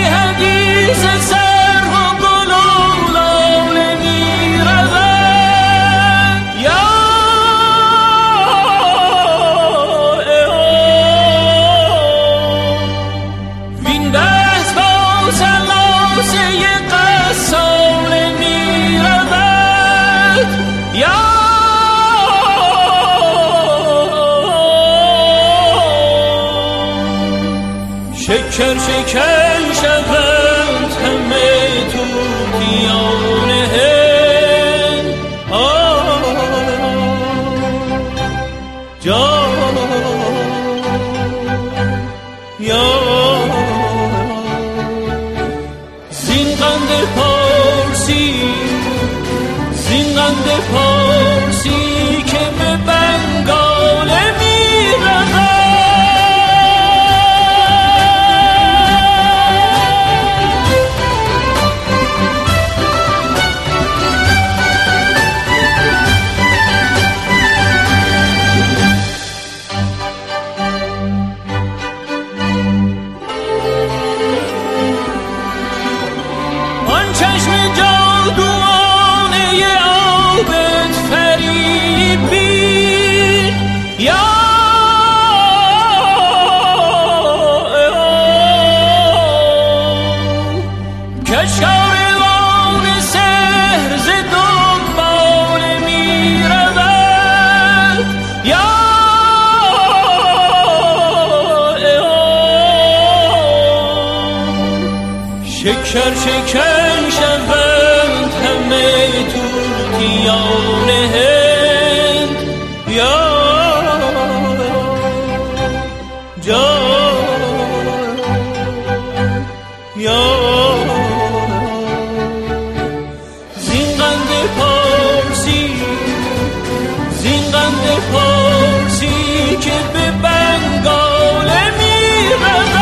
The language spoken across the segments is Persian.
شکر شکر شوند همه طوطیان هند جان یا زین قند پارسی که به بنگال میرود شکر شکر شوند همه طوطیان هند یا جان یا زین قند پارسی که به بنگال میرود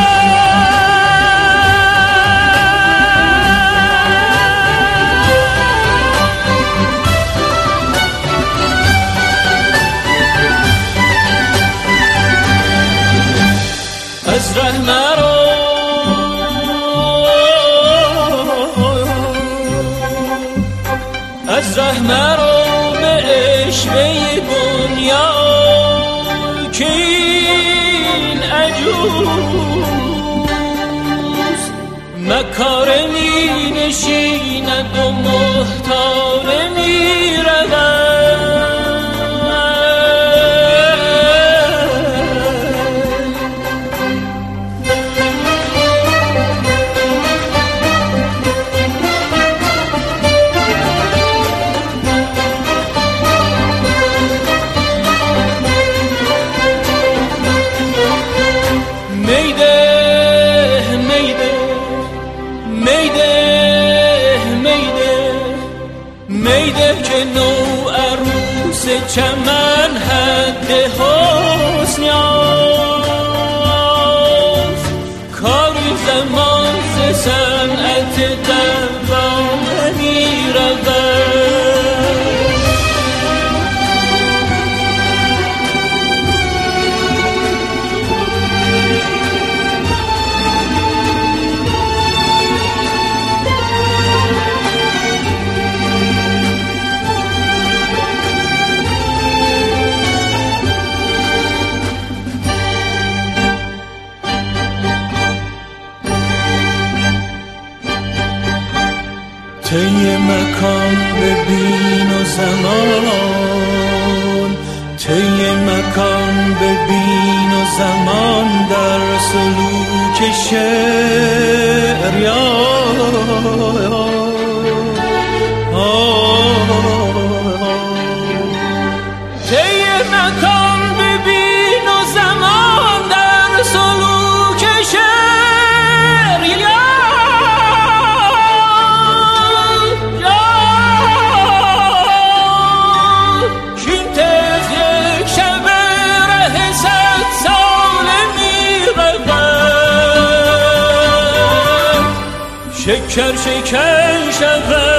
از ره نرو به عشوه دنیا که این عجوز مکاره می نشیند و محتاره می رود میده که نو عروس چمن حد حسن یافت کاری زمان ز صنعت دوام میرود طی مکان ببین و زمان طی مکان ببین و زمان در سلوک شعر یا طی مکان ببین و زمان در سلوک شعر یا شکر شکر شود